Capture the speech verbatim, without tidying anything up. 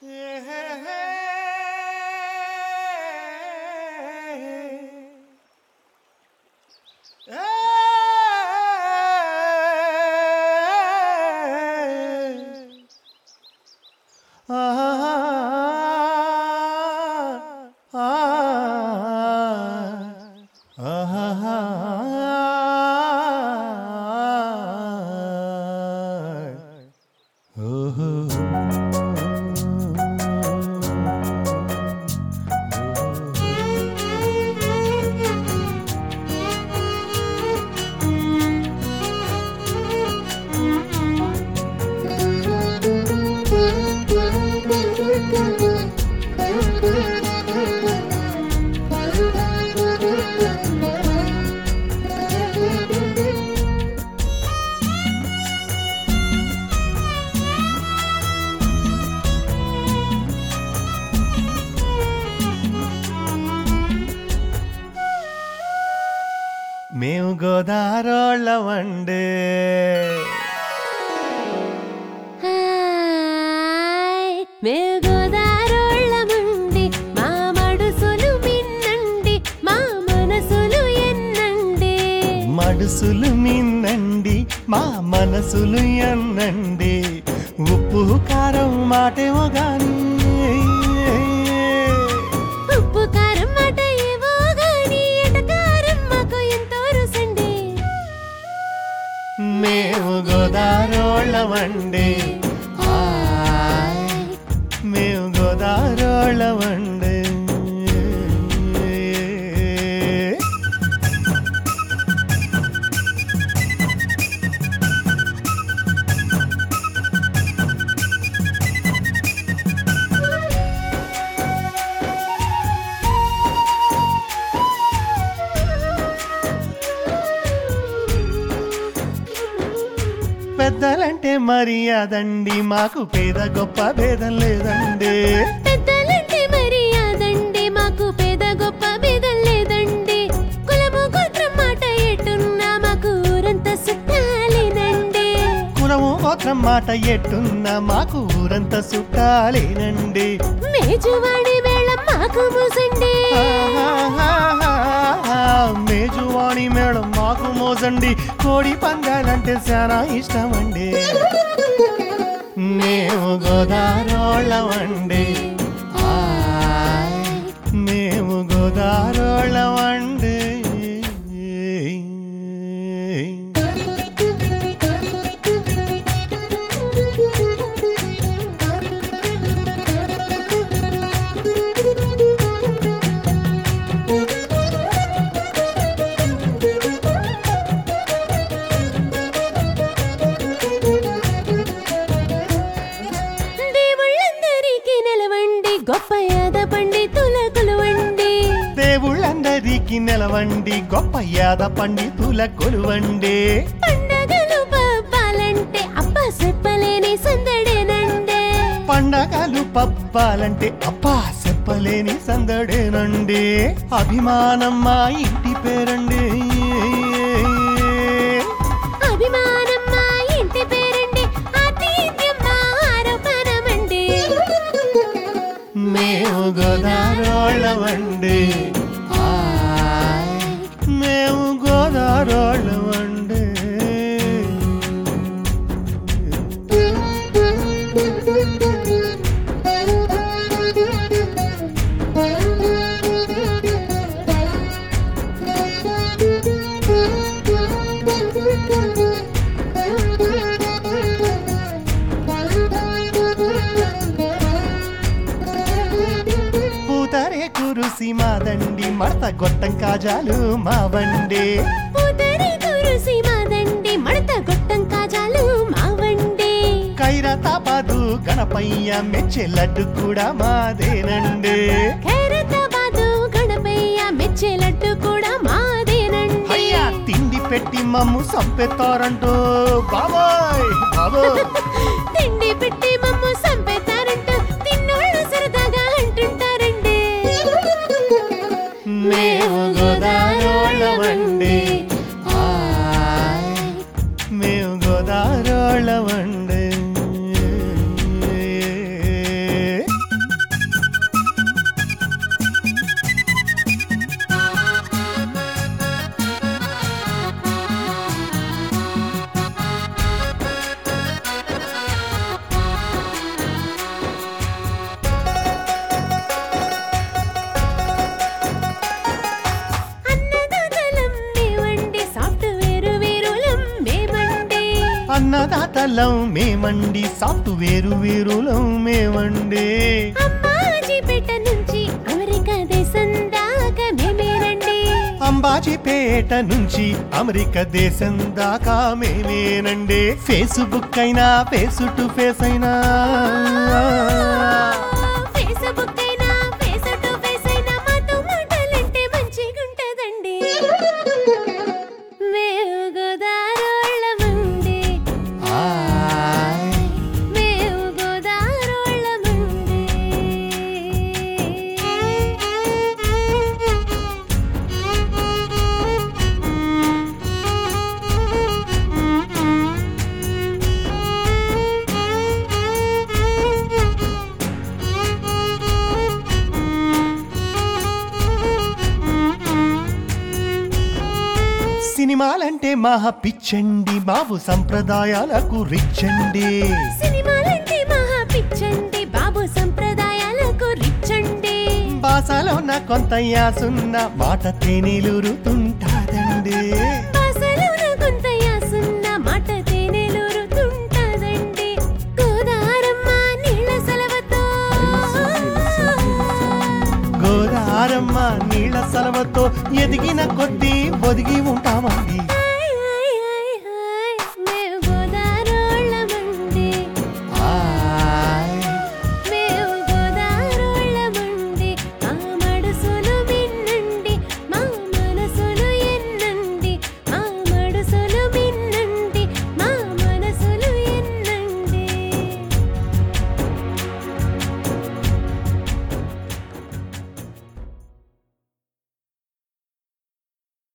మేము గోదారోళ్ళమండే మేము గోదారోళ్ళమండి మా మడుసులు మిన్నండి మా మనసులు ఎన్నండి మడుసులు మిన్నండి మా మనసులు ఎన్నండి ఉప్పు కారం మాటేమో గాని ఉప్పు కారం మాట ఏవో గాని ఎటకారం మాకు ఎంతో రుసండి మేము గోదారోళ్ళమండి మేము గోదారోళ్ళమండి పెద్దలంటే మర్యాదండి మాకు పేద గొప్ప భేదం లేదండి పెద్దలంటే మర్యాదండి మాకు పేద గొప్ప భేదం లేదండి కులము గోత్రం మాట ఎట్టున్నా మాకు ఊరంతా చుట్టాలేనండి కులము గోత్రం మాట ఎట్టున్నా మాకు ఊరంతా చుట్టాలేనండి మేజువాడి మేళం మాకు మూసండి మేజువాణి మేడం మాకు మోసండి కోడి పందాలంటే చాలా ఇష్టమండి మేము గోదారోళ్ళమండి మేము గోదారోళ్ళమండి గొప్ప యాద పండితుల కొలువండి దేవుళ్ళందరికీ నిలవండి గొప్ప యాద పండితుల కొలువండి పండగలు పబ్బాలంటే అబ్బా చెప్పలేని సందడేనండి పండగలు పబ్బాలంటే అబ్బా చెప్పలేని సందడేనండి అభిమానం మా ఇంటి పేరండి అభిమానం మా ఇంటి పేరండి ఆతిథ్యం మా ఆరోపణమండి మేము గోదారోళ్ళమండి మేము గోదారోళ్ళమండి పూతరే కురుసి మాదండి మడత గొట్టం కాజాలు మావండి పూతరే కురుసి మాదండి మడత గొట్టం కాజాలు మావండి ఖైరతాబాదు గణపయ్య మెచ్చే లడ్డు కూడా మాదేనండి ఖైరతాబాదు గణపయ్య మెచ్చే లడ్డు కూడా మాదేనండి అయ్యా తిండి పెట్టి మమ్ము సంపెత్తారంటూ బాబాయ్ బాబోయ్ తిండి పెట్టి మమ్ము సంపెత్తారంటూ తిన్నోళ్ళు సరదాగా అంటుంటారండి మేము గోదారోళ్ళమండి మేము గోదారోళ్ళమండి అన్నదాతలం మేమండి సాఫ్ట్వేరు వేరులం మేమండి అంబాజీపేట నుంచి అమెరికా దేశం దాకా మేమేనండి అంబాజీపేట నుంచి అమెరికా దేశం దాకా మేమేనండి ఫేస్బుక్ అయినా ఫేస్ టు ఫేస్ అయినా ఫేస్బుక్ అయినా ఫేస్ టు ఫేస్ అయినా మాతో మాటలంటే మంచిగుంటదండి మేము గోదారోళ్ళమండి ఆయ్. మేము గోదారోళ్ళమండి సినిమాలంటే మహా పిచ్చండి బాబు సంప్రదాయాలకు రిచ్చండి సినిమాలంటే మహా పిచ్చండి బాబు సంప్రదాయాలకు రిచ్చండి భాషలోన కొంత యాసున్న మాట తేనెలురుతుంటాదండి భాషలోన కొంత యాసున్న మాట తేనెలూరుతుంటదండి గోదారమ్మ నీళ్ళ సలవతో గోదారమ్మ నీళ్ళ సలవతో ఎదిగిన కొద్దీ ఒదిగి ఉంటుంది